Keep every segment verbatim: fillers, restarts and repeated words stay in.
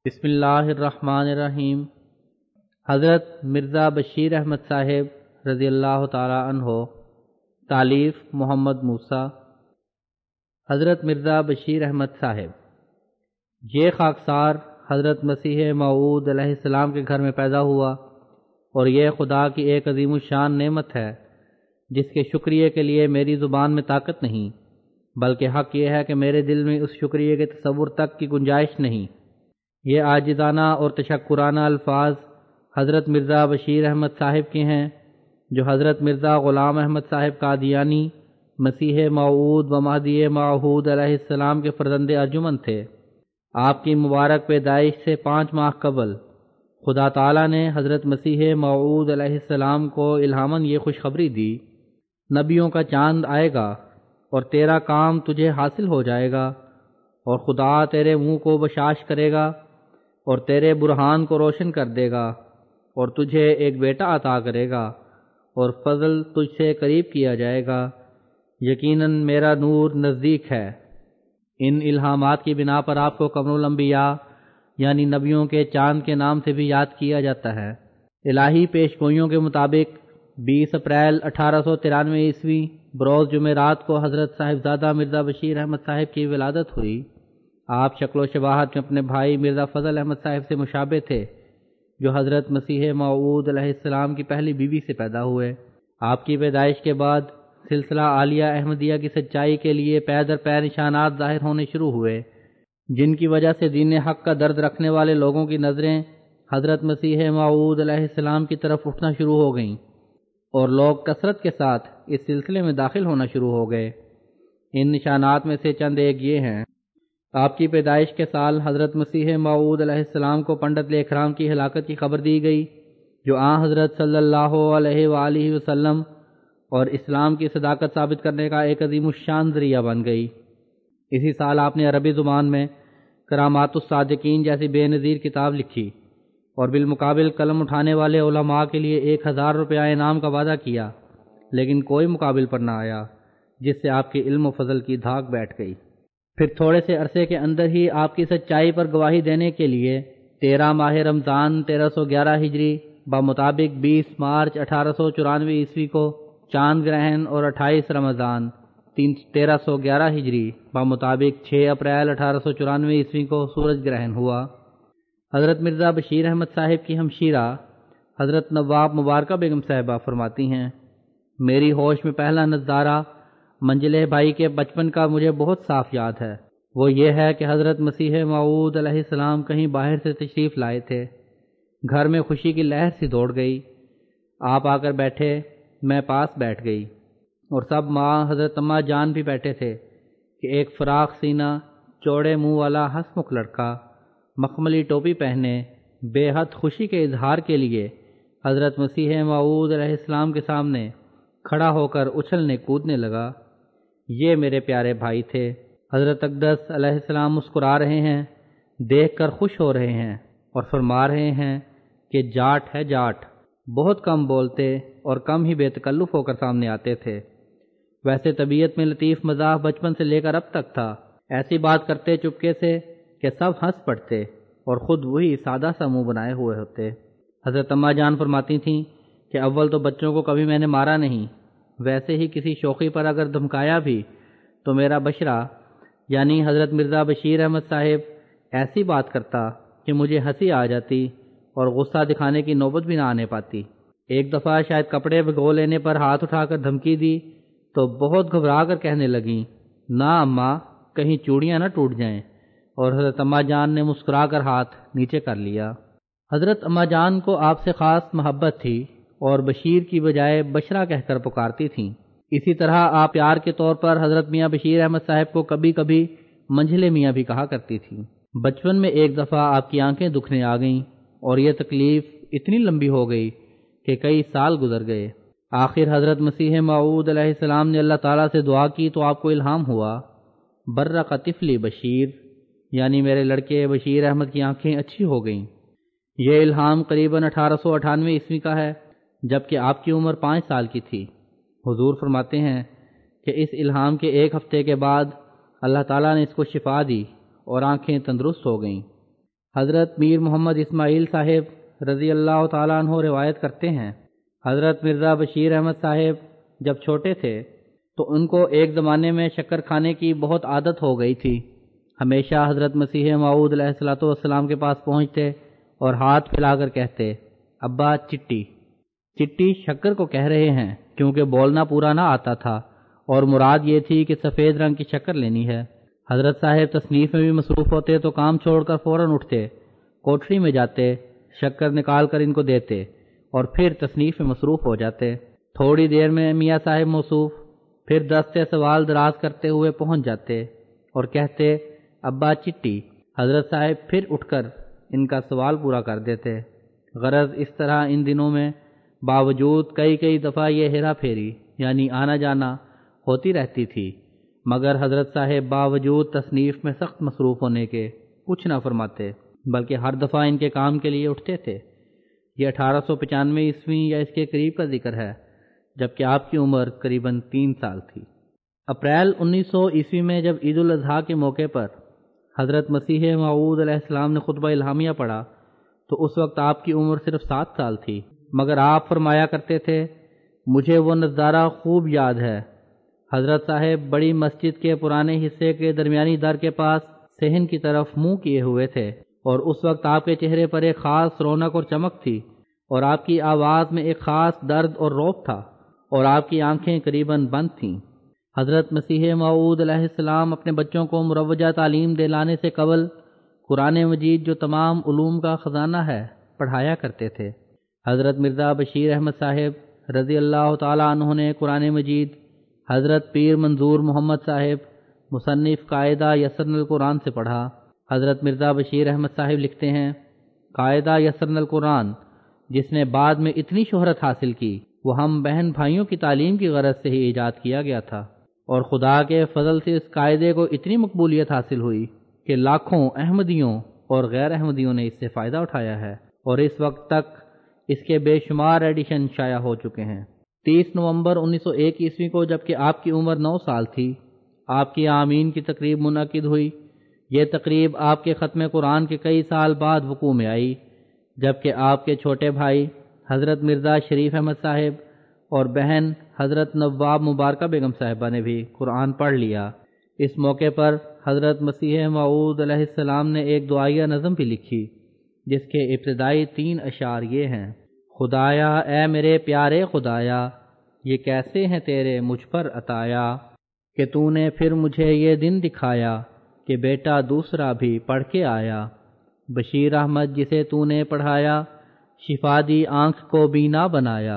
بسم اللہ الرحمن الرحیم۔ حضرت مرزا بشیر احمد صاحب رضی اللہ تعالی عنہ۔ تالیف محمد موسیٰ۔ حضرت مرزا بشیر احمد صاحب یہ خاکسار حضرت مسیح موعود علیہ السلام کے گھر میں پیدا ہوا، اور یہ خدا کی ایک عظیم الشان نعمت ہے جس کے شکریہ کے لیے میری زبان میں طاقت نہیں، بلکہ حق یہ ہے کہ میرے دل میں اس شکریہ کے تصور تک کی گنجائش نہیں۔ یہ عاجزانہ اور تشکرانہ الفاظ حضرت مرزا بشیر احمد صاحب کے ہیں، جو حضرت مرزا غلام احمد صاحب قادیانی مسیح موعود و مہدی موعود علیہ السلام کے فرزند ارجمند تھے۔ آپ کی مبارک پیدائش سے پانچ ماہ قبل خدا تعالیٰ نے حضرت مسیح موعود علیہ السلام کو الہاماً یہ خوشخبری دی: نبیوں کا چاند آئے گا اور تیرا کام تجھے حاصل ہو جائے گا، اور خدا تیرے منہ کو بشاش کرے گا اور تیرے برہان کو روشن کر دے گا، اور تجھے ایک بیٹا عطا کرے گا، اور فضل تجھ سے قریب کیا جائے گا۔ یقیناً میرا نور نزدیک ہے۔ ان الہامات کی بنا پر آپ کو قمر الانبیاء یعنی نبیوں کے چاند کے نام سے بھی یاد کیا جاتا ہے۔ الہی پیش گوئیوں کے مطابق بیس اپریل اٹھارہ سو ترانوے عیسوی بروز جمعرات کو حضرت صاحبزادہ مرزا بشیر احمد صاحب کی ولادت ہوئی۔ آپ شکل و شباہت میں اپنے بھائی مرزا فضل احمد صاحب سے مشابہ تھے، جو حضرت مسیح موعود علیہ السلام کی پہلی بیوی سے پیدا ہوئے۔ آپ کی پیدائش کے بعد سلسلہ عالیہ احمدیہ کی سچائی کے لیے پے در پے نشانات ظاہر ہونے شروع ہوئے، جن کی وجہ سے دین حق کا درد رکھنے والے لوگوں کی نظریں حضرت مسیح موعود علیہ السلام کی طرف اٹھنا شروع ہو گئیں، اور لوگ کثرت کے ساتھ اس سلسلے میں داخل ہونا شروع ہو گئے۔ ان نشانات میں سے چند ایک یہ ہیں: آپ کی پیدائش کے سال حضرت مسیح موعود علیہ السلام کو پنڈت لیکھرام کی ہلاکت کی خبر دی گئی، جو آن حضرت صلی اللہ علیہ وآلہ وسلم اور اسلام کی صداقت ثابت کرنے کا ایک عظیم الشان ذریعہ بن گئی۔ اسی سال آپ نے عربی زبان میں کرامات الصادقین جیسی بے نظیر کتاب لکھی، اور بالمقابل قلم اٹھانے والے علماء کے لیے ایک ہزار روپیہ انعام کا وعدہ کیا، لیکن کوئی مقابل پر نہ آیا، جس سے آپ کے علم و فضل کی دھاک بیٹھ گئی۔ پھر تھوڑے سے عرصے کے اندر ہی آپ کی سچائی پر گواہی دینے کے لیے تیرہ ماہ رمضان تیرہ سو گیارہ ہجری بمطابق بیس مارچ اٹھارہ سو چورانوے عیسوی کو چاند گرہن، اور اٹھائیس رمضان تیرہ سو گیارہ ہجری بمطابق چھ اپریل اٹھارہ سو چورانوے عیسوی کو سورج گرہن ہوا۔ حضرت مرزا بشیر احمد صاحب کی ہمشیرہ حضرت نواب مبارکہ بیگم صاحبہ فرماتی ہیں: میری ہوش میں پہلا نظارہ منجلے بھائی کے بچپن کا مجھے بہت صاف یاد ہے۔ وہ یہ ہے کہ حضرت مسیح موعود علیہ السلام کہیں باہر سے تشریف لائے تھے۔ گھر میں خوشی کی لہر سی دوڑ گئی۔ آپ آ کر بیٹھے، میں پاس بیٹھ گئی، اور سب ماں حضرت اماں جان بھی بیٹھے تھے کہ ایک فراخ سینہ، چوڑے منہ والا ہنس مکھ لڑکا مخملی ٹوپی پہنے بے حد خوشی کے اظہار کے لیے حضرت مسیح موعود علیہ السلام کے سامنے کھڑا ہو کر اچھلنے کودنے لگا۔ یہ میرے پیارے بھائی تھے۔ حضرت اقدس علیہ السلام مسکرا رہے ہیں، دیکھ کر خوش ہو رہے ہیں، اور فرما رہے ہیں کہ جاٹ ہے جاٹ۔ بہت کم بولتے اور کم ہی بے تکلف ہو کر سامنے آتے تھے۔ ویسے طبیعت میں لطیف مزاح بچپن سے لے کر اب تک تھا۔ ایسی بات کرتے چپکے سے کہ سب ہنس پڑتے، اور خود وہی سادہ سا منہ بنائے ہوئے ہوتے۔ حضرت اماں جان فرماتی تھیں کہ اول تو بچوں کو کبھی میں نے مارا نہیں، ویسے ہی کسی شوخی پر اگر دھمکایا بھی تو میرا بشرا یعنی حضرت مرزا بشیر احمد صاحب ایسی بات کرتا کہ مجھے ہنسی آ جاتی اور غصہ دکھانے کی نوبت بھی نہ آنے پاتی۔ ایک دفعہ شاید کپڑے بھگو لینے پر ہاتھ اٹھا کر دھمکی دی تو بہت گھبرا کر کہنے لگیں: نہ اماں، کہیں چوڑیاں نہ ٹوٹ جائیں، اور حضرت اماں جان نے مسکرا کر ہاتھ نیچے کر لیا۔ حضرت اماں جان کو آپ سے خاص محبت تھی، اور بشیر کی بجائے بشرا کہہ کر پکارتی تھیں۔ اسی طرح آپ پیار کے طور پر حضرت میاں بشیر احمد صاحب کو کبھی کبھی منجھلے میاں بھی کہا کرتی تھیں۔ بچپن میں ایک دفعہ آپ کی آنکھیں دکھنے آ گئیں، اور یہ تکلیف اتنی لمبی ہو گئی کہ کئی سال گزر گئے۔ آخر حضرت مسیح موعود علیہ السلام نے اللہ تعالیٰ سے دعا کی تو آپ کو الہام ہوا: برق طفلی بشیر، یعنی میرے لڑکے بشیر احمد کی آنکھیں اچھی ہو گئیں۔ یہ الہام قریباً اٹھارہ سو اٹھانوے عیسوی کا ہے، جبکہ آپ کی عمر پانچ سال کی تھی۔ حضور فرماتے ہیں کہ اس الہام کے ایک ہفتے کے بعد اللہ تعالیٰ نے اس کو شفا دی اور آنکھیں تندرست ہو گئیں۔ حضرت میر محمد اسماعیل صاحب رضی اللہ تعالیٰ عنہ روایت کرتے ہیں، حضرت مرزا بشیر احمد صاحب جب چھوٹے تھے تو ان کو ایک زمانے میں شکر کھانے کی بہت عادت ہو گئی تھی۔ ہمیشہ حضرت مسیح موعود علیہ الصلوۃ والسلام کے پاس پہنچتے اور ہاتھ پھیلا کر کہتے، ابا چٹی۔ چٹی شکر کو کہہ رہے ہیں کیونکہ بولنا پورا نہ آتا تھا اور مراد یہ تھی کہ سفید رنگ کی شکر لینی ہے۔ حضرت صاحب تصنیف میں بھی مصروف ہوتے تو کام چھوڑ کر فوراً اٹھتے، کوٹھری میں جاتے، شکر نکال کر ان کو دیتے اور پھر تصنیف میں مصروف ہو جاتے۔ تھوڑی دیر میں میاں صاحب موصوف پھر دستے سوال دراز کرتے ہوئے پہنچ جاتے اور کہتے، ابا چٹی۔ حضرت صاحب پھر اٹھ کر ان کا سوال پورا کر دیتے۔ غرض اس طرح ان دنوں میں باوجود کئی کئی دفعہ یہ ہیرا پھیری یعنی آنا جانا ہوتی رہتی تھی، مگر حضرت صاحب باوجود تصنیف میں سخت مصروف ہونے کے کچھ نہ فرماتے، بلکہ ہر دفعہ ان کے کام کے لیے اٹھتے تھے۔ یہ اٹھارہ سو پچانوے عیسوی یا اس کے قریب کا ذکر ہے، جبکہ آپ کی عمر قریباً تین سال تھی۔ اپریل انیس سو عیسوی میں جب عید الاضحیٰ کے موقع پر حضرت مسیح موعود علیہ السلام نے خطبہ الہامیہ پڑھا تو اس وقت آپ کی عمر صرف سات سال تھی، مگر آپ فرمایا کرتے تھے، مجھے وہ نظارہ خوب یاد ہے۔ حضرت صاحب بڑی مسجد کے پرانے حصے کے درمیانی در کے پاس صحن کی طرف منہ کیے ہوئے تھے اور اس وقت آپ کے چہرے پر ایک خاص رونق اور چمک تھی اور آپ کی آواز میں ایک خاص درد اور رعب تھا اور آپ کی آنکھیں قریباً بند تھیں۔ حضرت مسیح موعود علیہ السلام اپنے بچوں کو مروجہ تعلیم دلانے سے قبل قرآن مجید جو تمام علوم کا خزانہ ہے پڑھایا کرتے تھے۔ حضرت مرزا بشیر احمد صاحب رضی اللہ تعالیٰ عنہ نے قرآن مجید حضرت پیر منظور محمد صاحب مصنف قاعدہ یسرن القرآن سے پڑھا۔ حضرت مرزا بشیر احمد صاحب لکھتے ہیں، قاعدہ یسرن القرآن جس نے بعد میں اتنی شہرت حاصل کی وہ ہم بہن بھائیوں کی تعلیم کی غرض سے ہی ایجاد کیا گیا تھا اور خدا کے فضل سے اس قاعدے کو اتنی مقبولیت حاصل ہوئی کہ لاکھوں احمدیوں اور غیر احمدیوں نے اس سے فائدہ اٹھایا ہے اور اس وقت تک اس کے بے شمار ایڈیشن شائع ہو چکے ہیں۔ تیس نومبر انیس سو ایک عیسوی کو جبکہ آپ کی عمر نو سال تھی، آپ کی آمین کی تقریب منعقد ہوئی۔ یہ تقریب آپ کے ختم قرآن کے کئی سال بعد وقوع میں آئی، جبکہ آپ کے چھوٹے بھائی حضرت مرزا شریف احمد صاحب اور بہن حضرت نواب مبارکہ بیگم صاحبہ نے بھی قرآن پڑھ لیا۔ اس موقع پر حضرت مسیح موعود علیہ السلام نے ایک دعائیہ نظم بھی لکھی جس کے ابتدائی تین اشعار یہ ہیں، خدایا اے میرے پیارے خدایا، یہ کیسے ہیں تیرے مجھ پر عطایا، کہ تو نے پھر مجھے یہ دن دکھایا کہ بیٹا دوسرا بھی پڑھ کے آیا، بشیر احمد جسے تو نے پڑھایا، شفا دی آنکھ کو بینا بنایا۔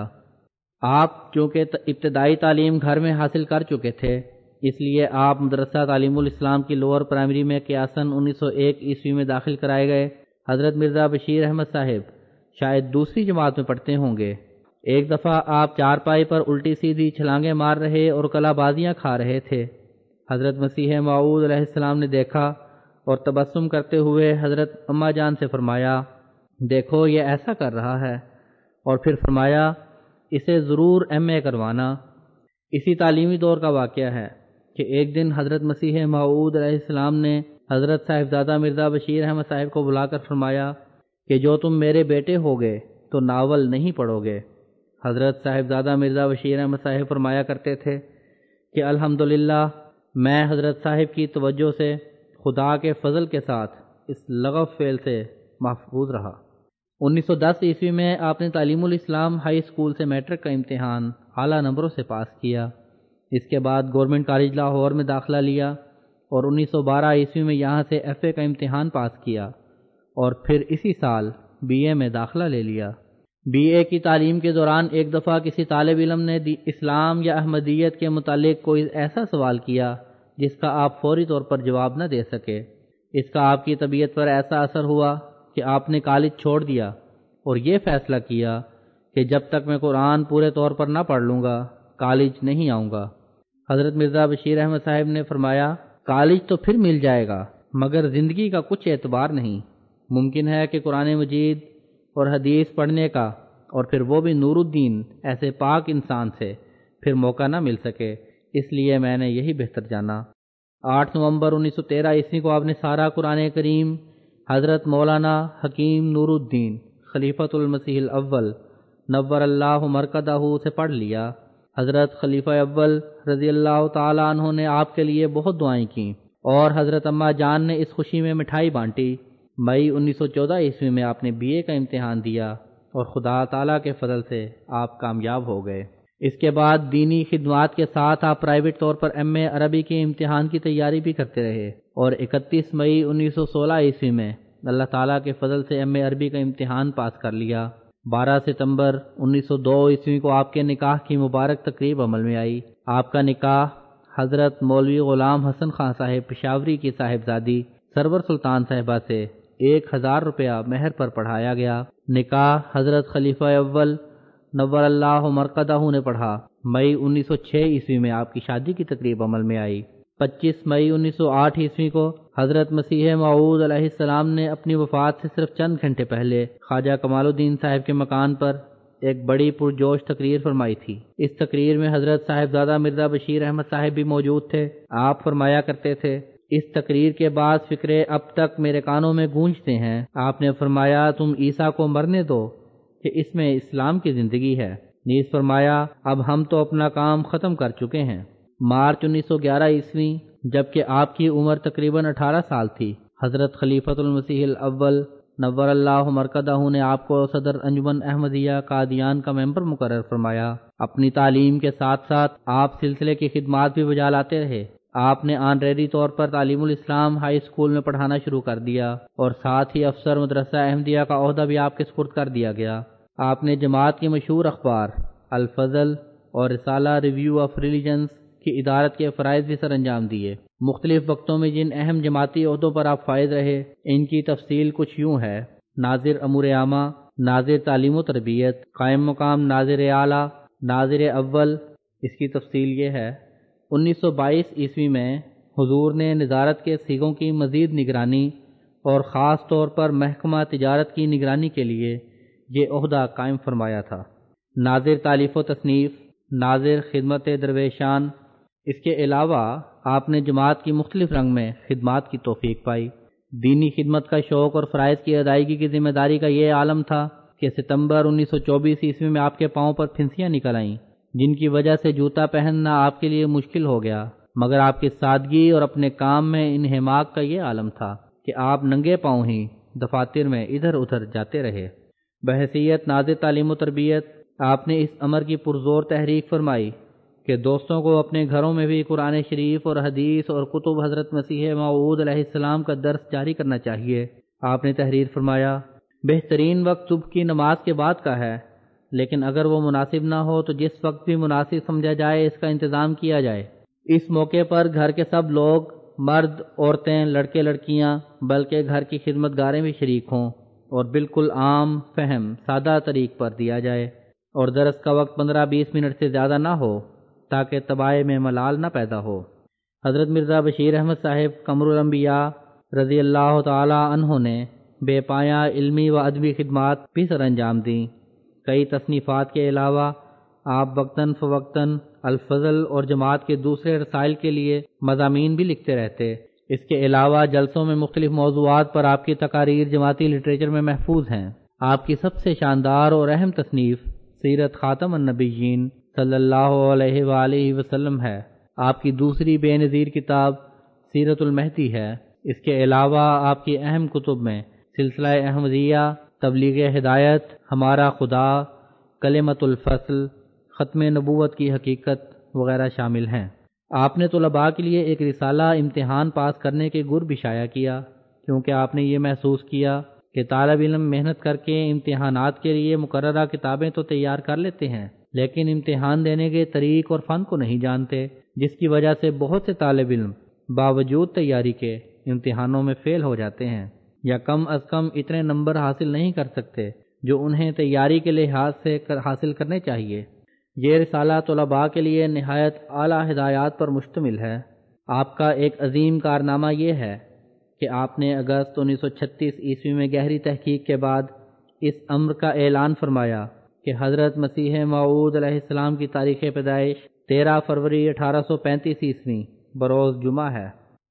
آپ چونکہ ابتدائی تعلیم گھر میں حاصل کر چکے تھے، اس لیے آپ مدرسہ تعلیم الاسلام کی لوور پرائمری میں قیاساً انیس سو ایک عیسوی میں داخل کرائے گئے۔ حضرت مرزا بشیر احمد صاحب شاید دوسری جماعت میں پڑھتے ہوں گے۔ ایک دفعہ آپ چارپائی پر الٹی سیدھی چھلانگیں مار رہے اور کلا بازیاں کھا رہے تھے۔ حضرت مسیح موعود علیہ السلام نے دیکھا اور تبسم کرتے ہوئے حضرت اماں جان سے فرمایا، دیکھو یہ ایسا کر رہا ہے، اور پھر فرمایا اسے ضرور ایم اے کروانا۔ اسی تعلیمی دور کا واقعہ ہے کہ ایک دن حضرت مسیح موعود علیہ السلام نے حضرت صاحبزادہ مرزا بشیر احمد صاحب کو بلا کر فرمایا کہ جو تم میرے بیٹے ہوگے تو ناول نہیں پڑھو گے۔ حضرت صاحبزادہ مرزا بشیر احمد صاحب فرمایا کرتے تھے کہ الحمدللہ میں حضرت صاحب کی توجہ سے خدا کے فضل کے ساتھ اس لغو فعل سے محفوظ رہا۔ انیس سو دس عیسوی میں آپ نے تعلیم الاسلام ہائی اسکول سے میٹرک کا امتحان اعلیٰ نمبروں سے پاس کیا۔ اس کے بعد گورنمنٹ کالج لاہور میں داخلہ لیا اور انیس سو بارہ عیسوی میں یہاں سے ایف اے کا امتحان پاس کیا اور پھر اسی سال بی اے میں داخلہ لے لیا۔ بی اے کی تعلیم کے دوران ایک دفعہ کسی طالب علم نے اسلام یا احمدیت کے متعلق کوئی ایسا سوال کیا جس کا آپ فوری طور پر جواب نہ دے سکے۔ اس کا آپ کی طبیعت پر ایسا اثر ہوا کہ آپ نے کالج چھوڑ دیا اور یہ فیصلہ کیا کہ جب تک میں قرآن پورے طور پر نہ پڑھ لوں گا کالج نہیں آؤں گا۔ حضرت مرزا بشیر احمد صاحب نے فرمایا، کالج تو پھر مل جائے گا مگر زندگی کا کچھ اعتبار نہیں۔ ممکن ہے کہ قرآن مجید اور حدیث پڑھنے کا اور پھر وہ بھی نور الدین ایسے پاک انسان سے پھر موقع نہ مل سکے، اس لیے میں نے یہی بہتر جانا۔ آٹھ نومبر انیس سو تیرہ عیسوی کو آپ نے سارا قرآن کریم حضرت مولانا حکیم نور الدین خلیفۃ المسیح الاول نور اللہ مرکزہ سے پڑھ لیا۔ حضرت خلیفہ اول رضی اللہ تعالیٰ عنہ نے آپ کے لیے بہت دعائیں کیں اور حضرت اماں جان نے اس خوشی میں مٹھائی بانٹی۔ مئی انیس سو چودہ عیسوی میں آپ نے بی اے کا امتحان دیا اور خدا تعالیٰ کے فضل سے آپ کامیاب ہو گئے۔ اس کے بعد دینی خدمات کے ساتھ آپ پرائیویٹ طور پر ایم اے عربی کے امتحان کی تیاری بھی کرتے رہے اور اکتیس مئی انیس سو سولہ عیسوی میں اللہ تعالیٰ کے فضل سے ایم اے عربی کا امتحان پاس کر لیا۔ بارہ ستمبر انیس سو دو عیسوی کو آپ کے نکاح کی مبارک تقریب عمل میں آئی۔ آپ کا نکاح حضرت مولوی غلام حسن خان صاحب پشاوری کی صاحبزادی سرور سلطان صاحبہ سے ایک ہزار روپیہ مہر پر پڑھایا گیا۔ نکاح حضرت خلیفہ اول نور اللہ مرکزہ نے پڑھا۔ مئی انیس سو چھ عیسوی میں آپ کی شادی کی تقریب عمل میں آئی۔ پچیس مئی انیس سو آٹھ عیسوی کو حضرت مسیح موعود علیہ السلام نے اپنی وفات سے صرف چند گھنٹے پہلے خواجہ کمال الدین صاحب کے مکان پر ایک بڑی پرجوش تقریر فرمائی تھی۔ اس تقریر میں حضرت صاحبزادہ مرزا بشیر احمد صاحب بھی موجود تھے۔ آپ فرمایا کرتے تھے، اس تقریر کے بعد فکرے اب تک میرے کانوں میں گونجتے ہیں۔ آپ نے فرمایا، تم عیسیٰ کو مرنے دو کہ اس میں اسلام کی زندگی ہے۔ نیز فرمایا، اب ہم تو اپنا کام ختم کر چکے ہیں۔ مارچ انیس سو گیارہ عیسوی جبکہ آپ کی عمر تقریباً اٹھارہ سال تھی، حضرت خلیفۃ المسیح الاول نور اللہ مرکزہ نے آپ کو صدر انجمن احمدیہ قادیان کا ممبر مقرر فرمایا۔ اپنی تعلیم کے ساتھ ساتھ آپ سلسلے کی خدمات بھی بجا لاتے رہے۔ آپ نے آنریری طور پر تعلیم الاسلام ہائی اسکول میں پڑھانا شروع کر دیا اور ساتھ ہی افسر مدرسہ احمدیہ کا عہدہ بھی آپ کے سپرد کر دیا گیا۔ آپ نے جماعت کی مشہور اخبار الفضل اور رسالہ ریویو آف ریلیجنز کی ادارت کے فرائض بھی سر انجام دیے۔ مختلف وقتوں میں جن اہم جماعتی عہدوں پر آپ فائز رہے، ان کی تفصیل کچھ یوں ہے: ناظر امور عامہ، ناظر تعلیم و تربیت، قائم مقام ناظر اعلیٰ، ناظر اول۔ اس کی تفصیل یہ ہے: انیس سو بائیس عیسوی میں حضور نے نظارت کے صیغوں کی مزید نگرانی اور خاص طور پر محکمہ تجارت کی نگرانی کے لیے یہ عہدہ قائم فرمایا تھا۔ ناظر تالیف و تصنیف، ناظر خدمت درویشان۔ اس کے علاوہ آپ نے جماعت کی مختلف رنگ میں خدمات کی توفیق پائی۔ دینی خدمت کا شوق اور فرائض کی ادائیگی کی ذمہ داری کا یہ عالم تھا کہ ستمبر انیس سو چوبیس عیسوی میں آپ کے پاؤں پر پھنسیاں نکل آئیں، جن کی وجہ سے جوتا پہننا آپ کے لیے مشکل ہو گیا، مگر آپ کی سادگی اور اپنے کام میں انہماک کا یہ عالم تھا کہ آپ ننگے پاؤں ہی دفاتر میں ادھر ادھر جاتے رہے۔ بحیثیت ناظر تعلیم و تربیت آپ نے اس امر کی پرزور تحریک فرمائی کہ دوستوں کو اپنے گھروں میں بھی قرآن شریف اور حدیث اور کتب حضرت مسیح موعود علیہ السلام کا درس جاری کرنا چاہیے۔ آپ نے تحریر فرمایا، بہترین وقت صبح کی نماز کے بعد کا ہے، لیکن اگر وہ مناسب نہ ہو تو جس وقت بھی مناسب سمجھا جائے اس کا انتظام کیا جائے۔ اس موقع پر گھر کے سب لوگ، مرد، عورتیں، لڑکے لڑکیاں، بلکہ گھر کی خدمت گاریں بھی شریک ہوں اور بالکل عام، فہم، سادہ طریق پر دیا جائے، اور درس کا وقت پندرہ بیس منٹ سے زیادہ نہ ہو تاکہ طبائع میں ملال نہ پیدا ہو۔ حضرت مرزا بشیر احمد صاحب قمر الانبیاء رضی اللہ تعالی عنہ نے بے پایہ علمی و ادبی خدمات بھی سر انجام دیں۔ کئی تصنیفات کے علاوہ آپ وقتاً فوقتاً الفضل اور جماعت کے دوسرے رسائل کے لیے مضامین بھی لکھتے رہتے۔ اس کے علاوہ جلسوں میں مختلف موضوعات پر آپ کی تقاریر جماعتی لٹریچر میں محفوظ ہیں۔ آپ کی سب سے شاندار اور اہم تصنیف سیرت خاتم النبیین صلی اللہ علیہ وآلہ وسلم ہے۔ آپ کی دوسری بے نظیر کتاب سیرت المہدی ہے۔ اس کے علاوہ آپ کی اہم کتب میں سلسلہ احمدیہ، تبلیغ ہدایت، ہمارا خدا، کلمۃ الفصل، ختم نبوت کی حقیقت وغیرہ شامل ہیں۔ آپ نے طلباء کے لیے ایک رسالہ امتحان پاس کرنے کے گر بھی شائع کیا، کیونکہ آپ نے یہ محسوس کیا کہ طالب علم محنت کر کے امتحانات کے لیے مقررہ کتابیں تو تیار کر لیتے ہیں، لیکن امتحان دینے کے طریق اور فن کو نہیں جانتے، جس کی وجہ سے بہت سے طالب علم باوجود تیاری کے امتحانوں میں فیل ہو جاتے ہیں یا کم از کم اتنے نمبر حاصل نہیں کر سکتے جو انہیں تیاری کے لحاظ سے حاصل کرنے چاہیے۔ یہ رسالہ طلباء کے لیے نہایت اعلیٰ ہدایات پر مشتمل ہے۔ آپ کا ایک عظیم کارنامہ یہ ہے کہ آپ نے اگست انیس سو چھتیس عیسوی میں گہری تحقیق کے بعد اس امر کا اعلان فرمایا کہ حضرت مسیح موعود علیہ السلام کی تاریخ پیدائش تیرہ فروری اٹھارہ سو پینتیس عیسوی بروز جمعہ ہے۔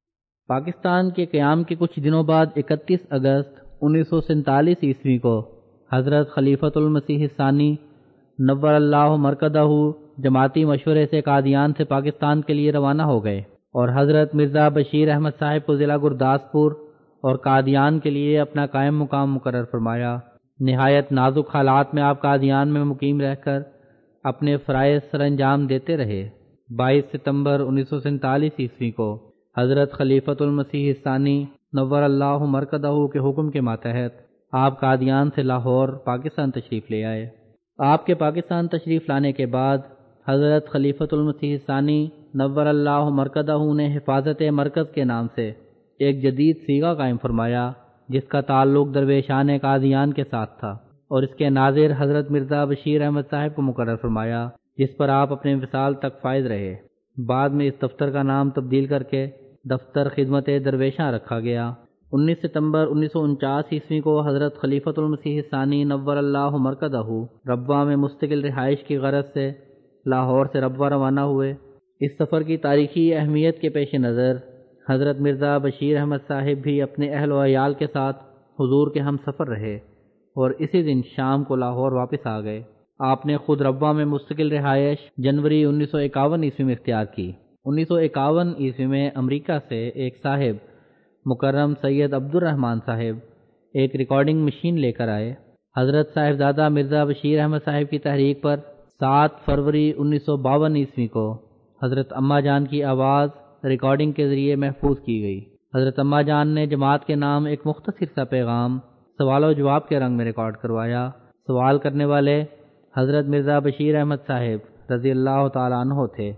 پاکستان کے قیام کے کچھ دنوں بعد اکتیس اگست انیس سو سینتالیس عیسوی کو حضرت خلیفۃ المسیح الثانی نور اللہ مرکزہ جماعتی مشورے سے قادیان سے پاکستان کے لیے روانہ ہو گئے اور حضرت مرزا بشیر احمد صاحب کو ضلع گرداسپور اور قادیان کے لیے اپنا قائم مقام مقرر فرمایا۔ نہایت نازک حالات میں آپ قادیان میں مقیم رہ کر اپنے فرائض سر انجام دیتے رہے۔ بائیس ستمبر انیس سو سینتالیس عیسوی کو حضرت خلیفۃ المسیح الثانی نور اللہ مرکزہ کے حکم کے ماتحت آپ قادیان سے لاہور پاکستان تشریف لے آئے۔ آپ کے پاکستان تشریف لانے کے بعد حضرت خلیفۃ المسیح الثانی نور اللہ مرکزہ نے حفاظت مرکز کے نام سے ایک جدید صیغہ قائم فرمایا جس کا تعلق درویشان قادیان کے ساتھ تھا، اور اس کے ناظر حضرت مرزا بشیر احمد صاحب کو مقرر فرمایا، جس پر آپ اپنے وصال تک فائز رہے۔ بعد میں اس دفتر کا نام تبدیل کر کے دفتر خدمت درویشاں رکھا گیا۔ انیس ستمبر انیس سو انچاس عیسوی کو حضرت خلیفۃ المسیح الثانی نور اللہ مرکزہ ربوہ میں مستقل رہائش کی غرض سے لاہور سے ربوہ روانہ ہوئے۔ اس سفر کی تاریخی اہمیت کے پیش نظر حضرت مرزا بشیر احمد صاحب بھی اپنے اہل و عیال کے ساتھ حضور کے ہم سفر رہے اور اسی دن شام کو لاہور واپس آ گئے۔ آپ نے خود ربوہ میں مستقل رہائش جنوری انیس سو اکاون عیسوی میں اختیار کی۔ انیس سو اکاون عیسوی میں امریکہ سے ایک صاحب مکرم سید عبد الرحمن صاحب ایک ریکارڈنگ مشین لے کر آئے۔ حضرت صاحبزادہ مرزا بشیر احمد صاحب کی تحریک پر سات فروری انیس سو باون عیسوی کو حضرت اماں جان کی آواز ریکارڈنگ کے ذریعے محفوظ کی گئی۔ حضرت اماں جان نے جماعت کے نام ایک مختصر سا پیغام سوال و جواب کے رنگ میں ریکارڈ کروایا۔ سوال کرنے والے حضرت مرزا بشیر احمد صاحب رضی اللہ تعالیٰ عنہ تھے۔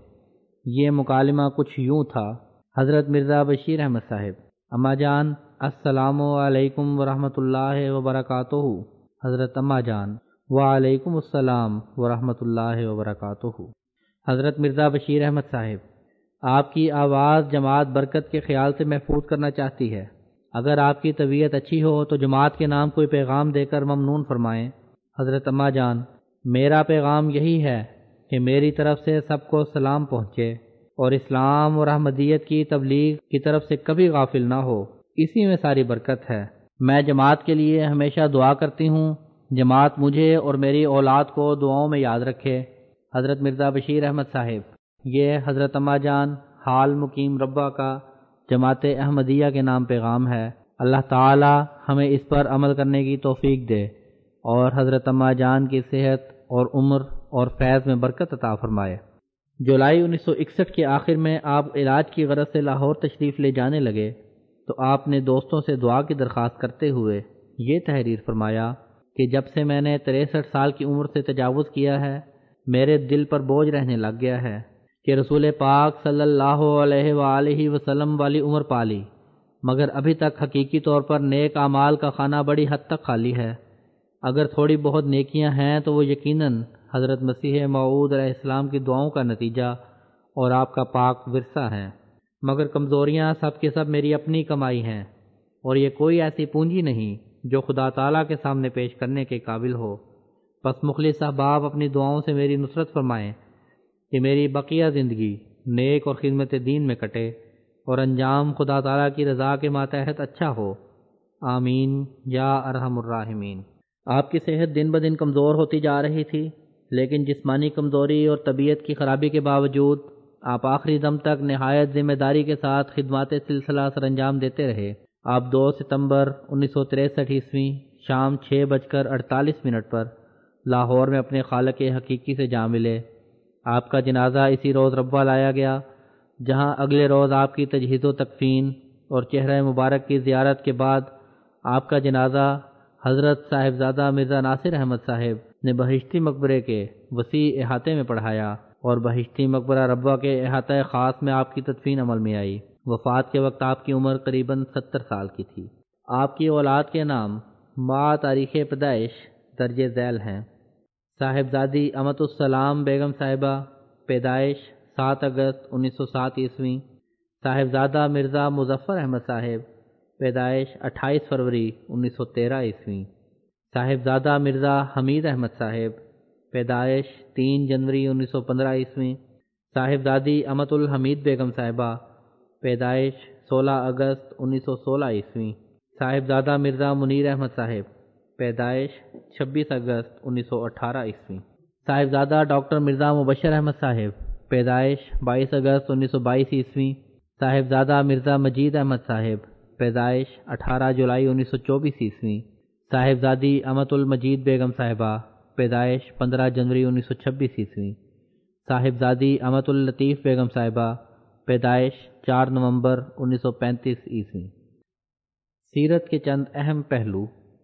یہ مکالمہ کچھ یوں تھا: حضرت مرزا بشیر احمد صاحب: اماں جان، السلام علیکم ورحمۃ اللہ وبرکاتہ۔ حضرت اماں جان: وعلیکم السلام ورحمۃ اللہ وبرکاتہ۔ حضرت مرزا بشیر احمد صاحب: آپ کی آواز جماعت برکت کے خیال سے محفوظ کرنا چاہتی ہے۔ اگر آپ کی طبیعت اچھی ہو تو جماعت کے نام کوئی پیغام دے کر ممنون فرمائیں۔ حضرت اماں جان: میرا پیغام یہی ہے کہ میری طرف سے سب کو سلام پہنچے اور اسلام اور احمدیت کی تبلیغ کی طرف سے کبھی غافل نہ ہو، اسی میں ساری برکت ہے۔ میں جماعت کے لیے ہمیشہ دعا کرتی ہوں، جماعت مجھے اور میری اولاد کو دعاؤں میں یاد رکھے۔ حضرت مرزا بشیر احمد صاحب: یہ حضرت اماں جان حال مقیم ربوہ کا جماعت احمدیہ کے نام پیغام ہے۔ اللہ تعالی ہمیں اس پر عمل کرنے کی توفیق دے اور حضرت اماں جان کی صحت اور عمر اور فیض میں برکت عطا فرمائے۔ جولائی انیس سو اکسٹھ کے آخر میں آپ علاج کی غرض سے لاہور تشریف لے جانے لگے تو آپ نے دوستوں سے دعا کی درخواست کرتے ہوئے یہ تحریر فرمایا کہ جب سے میں نے تریسٹھ سال کی عمر سے تجاوز کیا ہے، میرے دل پر بوجھ رہنے لگ گیا ہے کہ رسول پاک صلی اللہ علیہ وآلہ وسلم والی عمر پالی، مگر ابھی تک حقیقی طور پر نیک اعمال کا خانہ بڑی حد تک خالی ہے۔ اگر تھوڑی بہت نیکیاں ہیں تو وہ یقیناً حضرت مسیح موعود علیہ السلام کی دعاؤں کا نتیجہ اور آپ کا پاک ورثہ ہیں، مگر کمزوریاں سب کے سب میری اپنی کمائی ہیں، اور یہ کوئی ایسی پونجی نہیں جو خدا تعالیٰ کے سامنے پیش کرنے کے قابل ہو۔ پس مخلص احباب اپنی دعاؤں سے میری نصرت فرمائیں کہ میری بقیہ زندگی نیک اور خدمت دین میں کٹے اور انجام خدا تعالیٰ کی رضا کے ماتحت اچھا ہو۔ آمین یا ارحم الراحمین۔ آپ کی صحت دن بدن کمزور ہوتی جا رہی تھی، لیکن جسمانی کمزوری اور طبیعت کی خرابی کے باوجود آپ آخری دم تک نہایت ذمہ داری کے ساتھ خدمات سلسلہ سر انجام دیتے رہے۔ آپ دو ستمبر انیس سو تریسٹھ عیسوی شام چھ بج کر اڑتالیس منٹ پر لاہور میں اپنے خالق حقیقی سے جا ملے۔ آپ کا جنازہ اسی روز ربوہ لایا گیا، جہاں اگلے روز آپ کی تجہیز و تکفین اور چہرہ مبارک کی زیارت کے بعد آپ کا جنازہ حضرت صاحبزادہ مرزا ناصر احمد صاحب نے بہشتی مقبرے کے وسیع احاطے میں پڑھایا اور بہشتی مقبرہ ربوہ کے احاطہ خاص میں آپ کی تدفین عمل میں آئی۔ وفات کے وقت آپ کی عمر قریباً ستر سال کی تھی۔ آپ کی اولاد کے نام ماہ تاریخ پیدائش درج ذیل ہیں: صاحبزادی امت السلام بیگم صاحبہ، پیدائش سات اگست انیس سو سات عیسوی۔ صاحبزادہ مرزا مظفر احمد صاحب، پیدائش اٹھائیس فروری انیس سو تیرہ عیسوی۔ صاحبزادہ مرزا حمید احمد صاحب، پیدائش تین جنوری انیس سو پندرہ عیسوی۔ صاحبزادی امت الحمید بیگم صاحبہ، پیدائش سولہ اگست انیس سو سولہ عیسوی۔ صاحبزادہ مرزا منیر احمد صاحب، پیدائش چھبیس اگست انیس سو اٹھارہ عیسوی۔ صاحبزادہ ڈاکٹر مرزا مبشر احمد صاحب، پیدائش بائیس اگست انیس سو بائیس عیسوی۔ صاحبزادہ مرزا مجید احمد صاحب، پیدائش اٹھارہ جولائی انیس سو چوبیس عیسوی۔ صاحبزادی امت المجید بیگم صاحبہ، پیدائش پندرہ جنوری انیس سو چھبیس عیسوی۔ صاحبزادی امت اللطیف بیگم صاحبہ، پیدائش چار نومبر انیس سو پینتیس عیسوی۔ سیرت کے چند اہم پہلو۔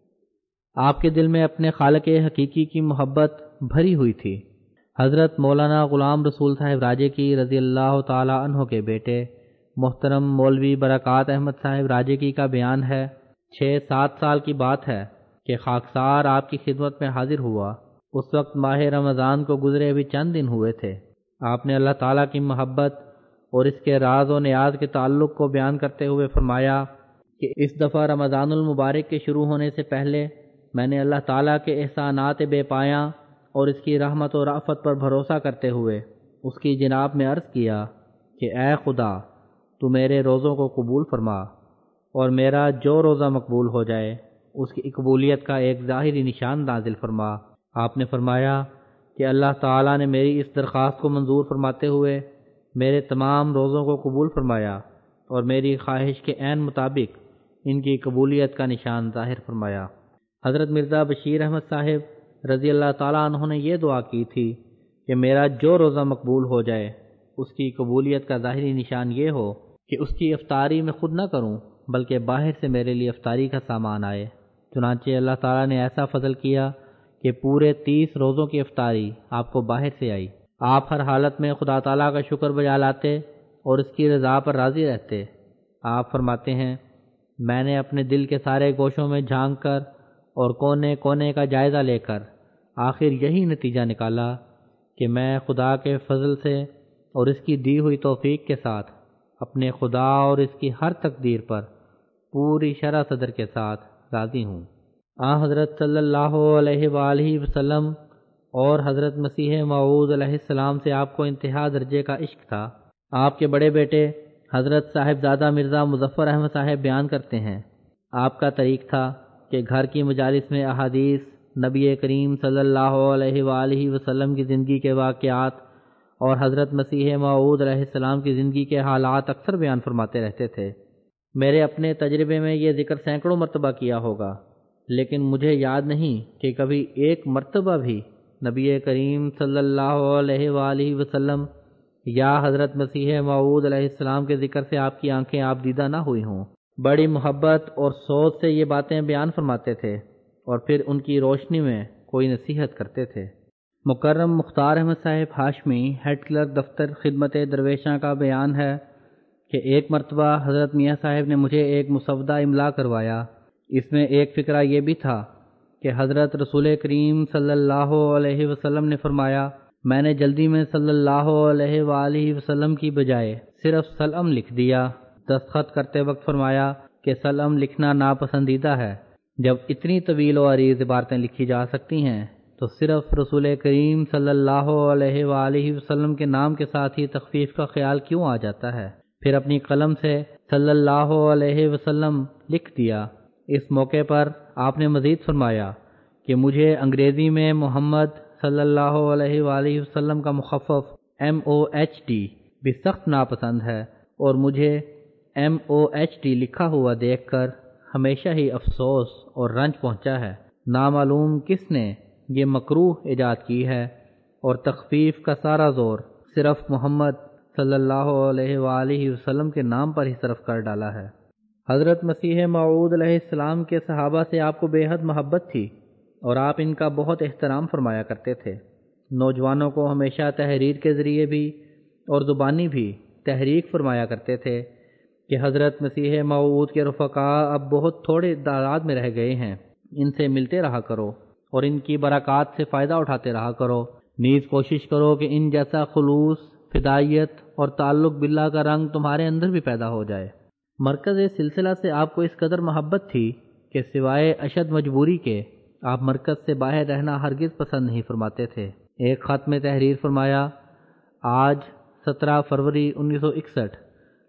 آپ کے دل میں اپنے خالق حقیقی کی محبت بھری ہوئی تھی۔ حضرت مولانا غلام رسول صاحب راجے کی رضی اللہ تعالی عنہ کے بیٹے محترم مولوی برکات احمد صاحب راجے کی کا بیان ہے، چھ سات سال کی بات ہے کہ خاکسار آپ کی خدمت میں حاضر ہوا۔ اس وقت ماہ رمضان کو گزرے ابھی چند دن ہوئے تھے۔ آپ نے اللہ تعالیٰ کی محبت اور اس کے راز و نیاز کے تعلق کو بیان کرتے ہوئے فرمایا کہ اس دفعہ رمضان المبارک کے شروع ہونے سے پہلے میں نے اللہ تعالیٰ کے احسانات بے پایاں اور اس کی رحمت و رأفت پر بھروسہ کرتے ہوئے اس کی جناب میں عرض کیا کہ اے خدا، تو میرے روزوں کو قبول فرما اور میرا جو روزہ مقبول ہو جائے اس کی قبولیت کا ایک ظاہری نشان نازل فرما۔ آپ نے فرمایا کہ اللہ تعالیٰ نے میری اس درخواست کو منظور فرماتے ہوئے میرے تمام روزوں کو قبول فرمایا اور میری خواہش کے عین مطابق ان کی قبولیت کا نشان ظاہر فرمایا۔ حضرت مرزا بشیر احمد صاحب رضی اللہ تعالیٰ عنہ نے یہ دعا کی تھی کہ میرا جو روزہ مقبول ہو جائے اس کی قبولیت کا ظاہری نشان یہ ہو کہ اس کی افطاری میں خود نہ کروں بلکہ باہر سے میرے لیے افطاری کا سامان آئے۔ چنانچہ اللہ تعالیٰ نے ایسا فضل کیا کہ پورے تیس روزوں کی افطاری آپ کو باہر سے آئی۔ آپ ہر حالت میں خدا تعالیٰ کا شکر بجا لاتے اور اس کی رضا پر راضی رہتے۔ آپ فرماتے ہیں، میں نے اپنے دل کے سارے گوشوں میں جھانک کر اور کونے کونے کا جائزہ لے کر آخر یہی نتیجہ نکالا کہ میں خدا کے فضل سے اور اس کی دی ہوئی توفیق کے ساتھ اپنے خدا اور اس کی ہر تقدیر پر پوری شرح صدر کے ساتھ راضی ہوں۔ آن حضرت صلی اللہ علیہ وآلہ وسلم اور حضرت مسیح موعود علیہ السلام سے آپ کو انتہا درجے کا عشق تھا۔ آپ کے بڑے بیٹے حضرت صاحبزادہ مرزا مظفر احمد صاحب بیان کرتے ہیں، آپ کا طریق تھا کہ گھر کی مجالس میں احادیث، نبی کریم صلی اللہ علیہ وآلہ وسلم کی زندگی کے واقعات اور حضرت مسیح موعود علیہ السلام کی زندگی کے حالات اکثر بیان فرماتے رہتے تھے۔ میرے اپنے تجربے میں یہ ذکر سینکڑوں مرتبہ کیا ہوگا، لیکن مجھے یاد نہیں کہ کبھی ایک مرتبہ بھی نبی کریم صلی اللہ علیہ وآلہ وسلم یا حضرت مسیح موعود علیہ السلام کے ذکر سے آپ کی آنکھیں آبدیدہ نہ ہوئی ہوں۔ بڑی محبت اور سوچ سے یہ باتیں بیان فرماتے تھے اور پھر ان کی روشنی میں کوئی نصیحت کرتے تھے۔ مکرم مختار احمد صاحب ہاشمی ہیڈ کلرک دفتر خدمت درویشاں کا بیان ہے کہ ایک مرتبہ حضرت میاں صاحب نے مجھے ایک مسودہ املا کروایا۔ اس میں ایک فقرہ یہ بھی تھا کہ حضرت رسول کریم صلی اللہ علیہ وسلم نے فرمایا، میں نے جلدی میں صلی اللہ علیہ وآلہ وسلم کی بجائے صرف سلم لکھ دیا۔ دستخط کرتے وقت فرمایا کہ سلم لکھنا ناپسندیدہ ہے۔ جب اتنی طویل و عریض عبارتیں لکھی جا سکتی ہیں تو صرف رسول کریم صلی اللہ علیہ وآلہ وسلم کے نام کے ساتھ ہی تخفیف کا خیال کیوں آ جاتا ہے؟ پھر اپنی قلم سے صلی اللہ علیہ وسلم لکھ دیا۔ اس موقع پر آپ نے مزید فرمایا کہ مجھے انگریزی میں محمد صلی اللہ علیہ وآلہ وسلم کا مخفف ایم او ایچ ڈی بھی سخت ناپسند ہے اور مجھے ایم او ایچ ڈی لکھا ہوا دیکھ کر ہمیشہ ہی افسوس اور رنج پہنچا ہے۔ نامعلوم کس نے یہ مکروہ ایجاد کی ہے اور تخفیف کا سارا زور صرف محمد صلی اللہ علیہ وآلہ وسلم کے نام پر ہی صرف کر ڈالا ہے۔ حضرت مسیح موعود علیہ السلام کے صحابہ سے آپ کو بے حد محبت تھی اور آپ ان کا بہت احترام فرمایا کرتے تھے۔ نوجوانوں کو ہمیشہ تحریر کے ذریعے بھی اور زبانی بھی تحریک فرمایا کرتے تھے کہ حضرت مسیح موعود کے رفقاء اب بہت تھوڑے تعداد میں رہ گئے ہیں، ان سے ملتے رہا کرو اور ان کی برکات سے فائدہ اٹھاتے رہا کرو۔ نیز کوشش کرو کہ ان جیسا خلوص، فدائیت اور تعلق باللہ کا رنگ تمہارے اندر بھی پیدا ہو جائے۔ مرکز سلسلہ سے آپ کو اس قدر محبت تھی کہ سوائے اشد مجبوری کے آپ مرکز سے باہر رہنا ہرگز پسند نہیں فرماتے تھے۔ ایک خط میں تحریر فرمایا، آج سترہ فروری انیس سو اکسٹھ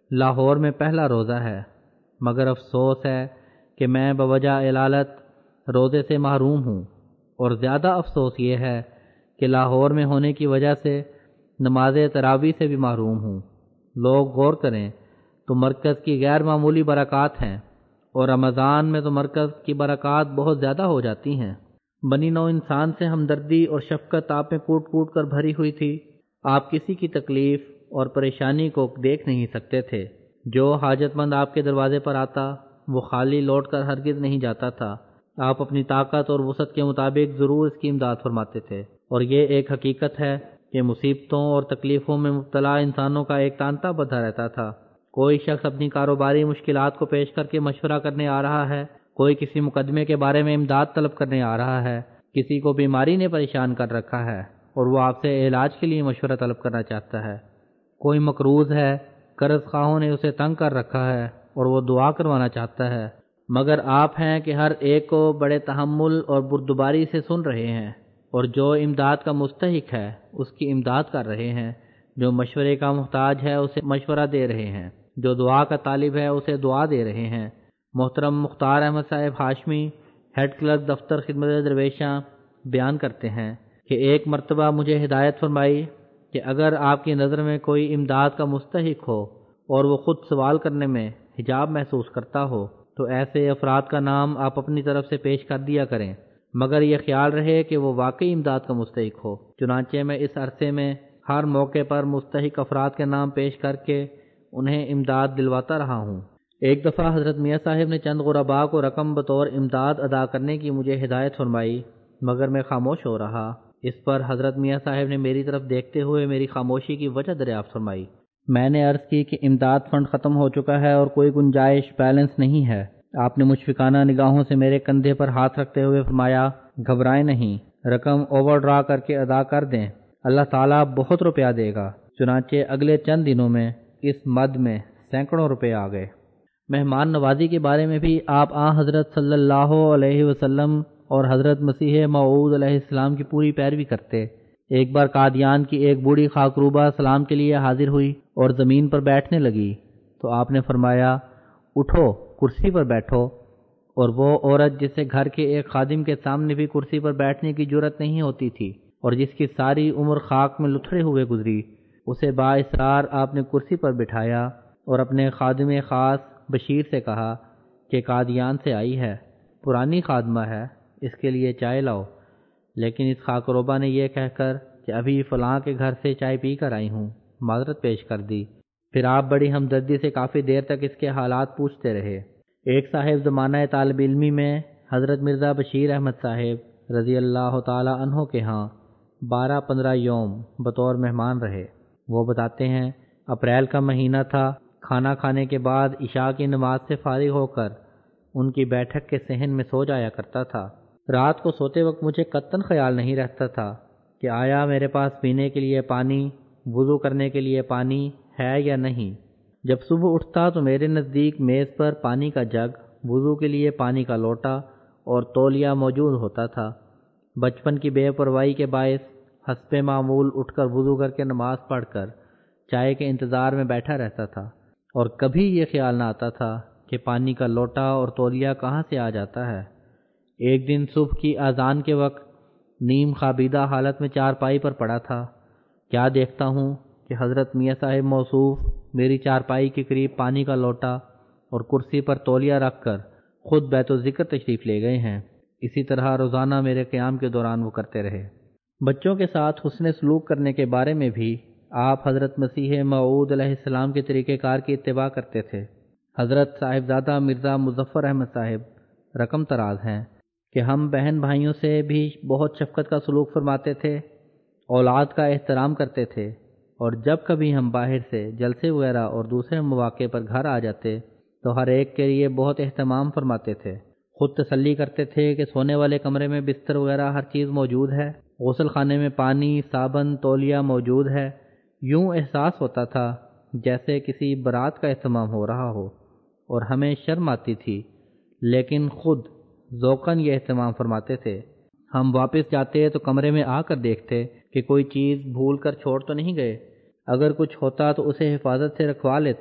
لاہور میں پہلا روزہ ہے، مگر افسوس ہے کہ میں بوجہ علالت روزے سے محروم ہوں، اور زیادہ افسوس یہ ہے کہ لاہور میں ہونے کی وجہ سے نماز تراویح سے بھی محروم ہوں۔ لوگ غور کریں تو مرکز کی غیر معمولی برکات ہیں، اور رمضان میں تو مرکز کی برکات بہت زیادہ ہو جاتی ہیں۔ بنی نوع انسان سے ہمدردی اور شفقت آپ میں کوٹ کوٹ کر بھری ہوئی تھی۔ آپ کسی کی تکلیف اور پریشانی کو دیکھ نہیں سکتے تھے۔ جو حاجت مند آپ کے دروازے پر آتا وہ خالی لوٹ کر ہرگز نہیں جاتا تھا۔ آپ اپنی طاقت اور وسعت کے مطابق ضرور اس کی امداد فرماتے تھے، اور یہ ایک حقیقت ہے کہ مصیبتوں اور تکلیفوں میں مبتلا انسانوں کا ایک تانتا بدھا رہتا تھا۔ کوئی شخص اپنی کاروباری مشکلات کو پیش کر کے مشورہ کرنے آ رہا ہے، کوئی کسی مقدمے کے بارے میں امداد طلب کرنے آ رہا ہے، کسی کو بیماری نے پریشان کر رکھا ہے اور وہ آپ سے علاج کے لیے مشورہ طلب کرنا چاہتا ہے، کوئی مقروض ہے، قرض خواہوں نے اسے تنگ کر رکھا ہے اور وہ دعا کروانا چاہتا ہے، مگر آپ ہیں کہ ہر ایک کو بڑے تحمل اور بردباری سے سن رہے ہیں، اور جو امداد کا مستحق ہے اس کی امداد کر رہے ہیں، جو مشورے کا محتاج ہے اسے مشورہ دے رہے ہیں، جو دعا کا طالب ہے اسے دعا دے رہے ہیں۔ محترم مختار احمد صاحب ہاشمی، ہیڈ کلرک دفتر خدمت درویشاں، بیان کرتے ہیں کہ ایک مرتبہ مجھے ہدایت فرمائی کہ اگر آپ کی نظر میں کوئی امداد کا مستحق ہو اور وہ خود سوال کرنے میں حجاب محسوس کرتا ہو تو ایسے افراد کا نام آپ اپنی طرف سے پیش کر دیا کریں، مگر یہ خیال رہے کہ وہ واقعی امداد کا مستحق ہو۔ چنانچہ میں اس عرصے میں ہر موقع پر مستحق افراد کے نام پیش کر کے انہیں امداد دلواتا رہا ہوں۔ ایک دفعہ حضرت میاں صاحب نے چند غرباء کو رقم بطور امداد ادا کرنے کی مجھے ہدایت فرمائی، مگر میں خاموش ہو رہا۔ اس پر حضرت میاں صاحب نے میری طرف دیکھتے ہوئے میری خاموشی کی وجہ دریافت فرمائی۔ میں نے عرض کی کہ امداد فنڈ ختم ہو چکا ہے اور کوئی گنجائش بیلنس نہیں ہے۔ آپ نے مشفقانہ نگاہوں سے میرے کندھے پر ہاتھ رکھتے ہوئے فرمایا، گھبرائیں نہیں، رقم اوور ڈرا کر کے ادا کر دیں، اللہ تعالیٰ بہت روپیہ دے گا۔ چنانچہ اگلے چند دنوں میں اس مد میں سینکڑوں روپے آ گئے۔ مہمان نوازی کے بارے میں بھی آپ آن حضرت صلی اللہ علیہ وسلم اور حضرت مسیح موعود علیہ السلام کی پوری پیروی کرتے۔ ایک بار قادیان کی ایک بوڑھی خاکروبہ سلام کے لیے حاضر ہوئی اور زمین پر بیٹھنے لگی تو آپ نے فرمایا، اٹھو، کرسی پر بیٹھو، اور وہ عورت جسے گھر کے ایک خادم کے سامنے بھی کرسی پر بیٹھنے کی جرت نہیں ہوتی تھی اور جس کی ساری عمر خاک میں لتھڑے ہوئے گزری، اسے بااصرار آپ نے کرسی پر بٹھایا اور اپنے خادم خاص بشیر سے کہا کہ قادیان سے آئی ہے، پرانی خادمہ ہے، اس کے لیے چائے لاؤ۔ لیکن اس خاکروبہ نے یہ کہہ کر کہ ابھی فلاں کے گھر سے چائے پی کر آئی ہوں، معذرت پیش کر دی۔ پھر آپ بڑی ہمدردی سے کافی دیر تک اس کے حالات پوچھتے رہے۔ ایک صاحب زمانہ طالب علمی میں حضرت مرزا بشیر احمد صاحب رضی اللہ تعالی عنہ کے ہاں بارہ پندرہ یوم بطور مہمان رہے۔ وہ بتاتے ہیں، اپریل کا مہینہ تھا، کھانا کھانے کے بعد عشاء کی نماز سے فارغ ہو کر ان کی بیٹھک کے صحن میں سو جایا کرتا تھا۔ رات کو سوتے وقت مجھے قطعاً خیال نہیں رہتا تھا کہ آیا میرے پاس پینے کے لیے پانی، وضو کرنے کے لیے پانی ہے یا نہیں۔ جب صبح اٹھتا تو میرے نزدیک میز پر پانی کا جگ، وضو کے لیے پانی کا لوٹا اور تولیہ موجود ہوتا تھا۔ بچپن کی بے پرواہی کے باعث حسب معمول اٹھ کر وضو کر کے نماز پڑھ کر چائے کے انتظار میں بیٹھا رہتا تھا، اور کبھی یہ خیال نہ آتا تھا کہ پانی کا لوٹا اور تولیہ کہاں سے آ جاتا ہے۔ ایک دن صبح کی اذان کے وقت نیم خوابیدہ حالت میں چارپائی پر پڑا تھا، کیا دیکھتا ہوں کہ حضرت میاں صاحب موصوف میری چارپائی کے قریب پانی کا لوٹا اور کرسی پر تولیہ رکھ کر خود بیت الذکر تشریف لے گئے ہیں۔ اسی طرح روزانہ میرے قیام کے دوران وہ کرتے رہے۔ بچوں کے ساتھ حسن سلوک کرنے کے بارے میں بھی آپ حضرت مسیح موعود علیہ السلام کے طریقہ کار کی اتباع کرتے تھے۔ حضرت صاحبزادہ مرزا مظفر احمد صاحب رقم تراز ہیں کہ ہم بہن بھائیوں سے بھی بہت شفقت کا سلوک فرماتے تھے، اولاد کا احترام کرتے تھے، اور جب کبھی ہم باہر سے جلسے وغیرہ اور دوسرے مواقع پر گھر آ جاتے تو ہر ایک کے لیے بہت اہتمام فرماتے تھے۔ خود تسلی کرتے تھے کہ سونے والے کمرے میں بستر وغیرہ ہر چیز موجود ہے، غسل خانے میں پانی، صابن، تولیہ موجود ہے۔ یوں احساس ہوتا تھا جیسے کسی برات کا اہتمام ہو رہا ہو، اور ہمیں شرم آتی تھی، لیکن خود ذوقاً یہ اہتمام فرماتے تھے۔ ہم واپس جاتے تو کمرے میں آ کر دیکھتے کہ کوئی چیز بھول کر چھوڑ تو نہیں گئے، اگر کچھ ہوتا تو اسے حفاظت سے رکھوا لیتے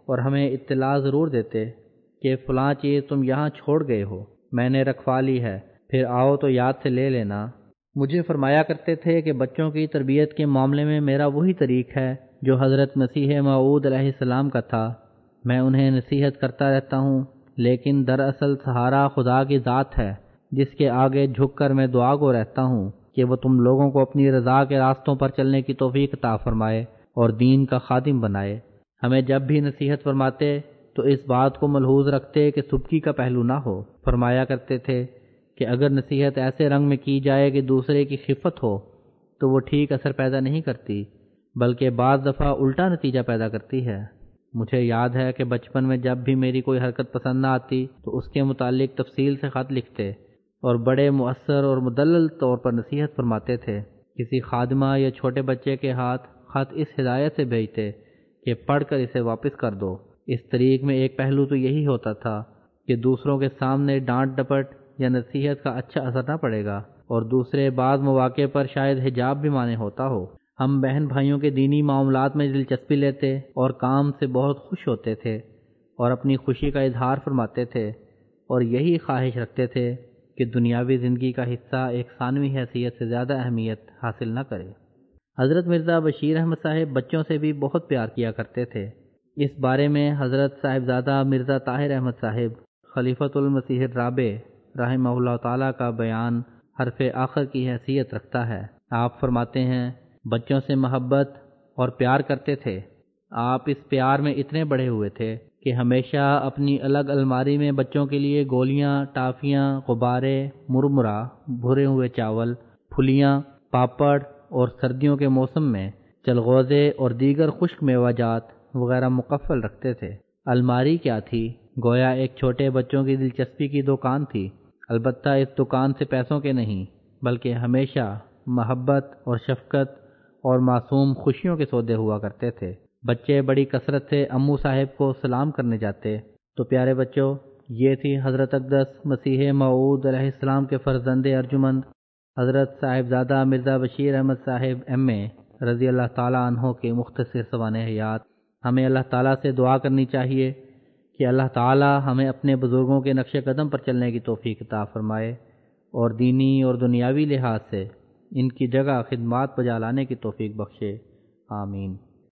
اور ہمیں اطلاع ضرور دیتے کہ فلاں چیز تم یہاں چھوڑ گئے ہو، میں نے رکھوا لی ہے، پھر آؤ تو یاد سے لے لینا۔ مجھے فرمایا کرتے تھے کہ بچوں کی تربیت کے معاملے میں میرا وہی طریق ہے جو حضرت مسیح موعود علیہ السلام کا تھا۔ میں انہیں نصیحت کرتا رہتا ہوں، لیکن دراصل سہارا خدا کی ذات ہے جس کے آگے جھک کر میں دعا گو رہتا ہوں کہ وہ تم لوگوں کو اپنی رضا کے راستوں پر چلنے کی توفیق عطا فرمائے اور دین کا خادم بنائے۔ ہمیں جب بھی نصیحت فرماتے تو اس بات کو ملحوظ رکھتے کہ سبکی کا پہلو نہ ہو۔ فرمایا کرتے تھے کہ اگر نصیحت ایسے رنگ میں کی جائے کہ دوسرے کی خفت ہو تو وہ ٹھیک اثر پیدا نہیں کرتی، بلکہ بعض دفعہ الٹا نتیجہ پیدا کرتی ہے۔ مجھے یاد ہے کہ بچپن میں جب بھی میری کوئی حرکت پسند نہ آتی تو اس کے متعلق تفصیل سے خط لکھتے اور بڑے مؤثر اور مدلل طور پر نصیحت فرماتے تھے۔ کسی خادمہ یا چھوٹے بچے کے ہاتھ خط اس ہدایت سے بھیجتے کہ پڑھ کر اسے واپس کر دو۔ اس طریق میں ایک پہلو تو یہی ہوتا تھا کہ دوسروں کے سامنے ڈانٹ ڈپٹ یا نصیحت کا اچھا اثر نہ پڑے گا، اور دوسرے بعض مواقع پر شاید حجاب بھی مانے ہوتا ہو۔ ہم بہن بھائیوں کے دینی معاملات میں دلچسپی لیتے اور کام سے بہت خوش ہوتے تھے اور اپنی خوشی کا اظہار فرماتے تھے، اور یہی خواہش رکھتے تھے کہ دنیاوی زندگی کا حصہ ایک ثانوی حیثیت سے زیادہ اہمیت حاصل نہ کرے۔ حضرت مرزا بشیر احمد صاحب بچوں سے بھی بہت پیار کیا کرتے تھے۔ اس بارے میں حضرت صاحبزادہ مرزا طاہر احمد صاحب خلیفۃ المسیح الرابع رحمہ اللہ تعالیٰ کا بیان حرف آخر کی حیثیت رکھتا ہے۔ آپ فرماتے ہیں، بچوں سے محبت اور پیار کرتے تھے۔ آپ اس پیار میں اتنے بڑے ہوئے تھے کہ ہمیشہ اپنی الگ الماری میں بچوں کے لیے گولیاں، ٹافیاں، غبارے، مرمرہ، بھرے ہوئے چاول، پھلیاں، پاپڑ اور سردیوں کے موسم میں چلغوزے اور دیگر خشک میوہ جات وغیرہ مقفل رکھتے تھے۔ الماری کیا تھی؟ گویا ایک چھوٹے بچوں کی دلچسپی کی دکان تھی، البتہ اس دکان سے پیسوں کے نہیں بلکہ ہمیشہ محبت اور شفقت اور معصوم خوشیوں کے سودے ہوا کرتے تھے۔ بچے بڑی کثرت سے امو صاحب کو سلام کرنے جاتے۔ تو پیارے بچوں، یہ تھی حضرت اقدس مسیح موعود علیہ السلام کے فرزند ارجمند حضرت صاحبزادہ مرزا بشیر احمد صاحب ایم اے رضی اللہ تعالیٰ عنہ کے مختصر سوانح حیات۔ ہمیں اللہ تعالیٰ سے دعا کرنی چاہیے کہ اللہ تعالیٰ ہمیں اپنے بزرگوں کے نقش قدم پر چلنے کی توفیق عطا فرمائے اور دینی اور دنیاوی لحاظ سے ان کی جگہ خدمات بجا لانے کی توفیق بخشے۔ آمین۔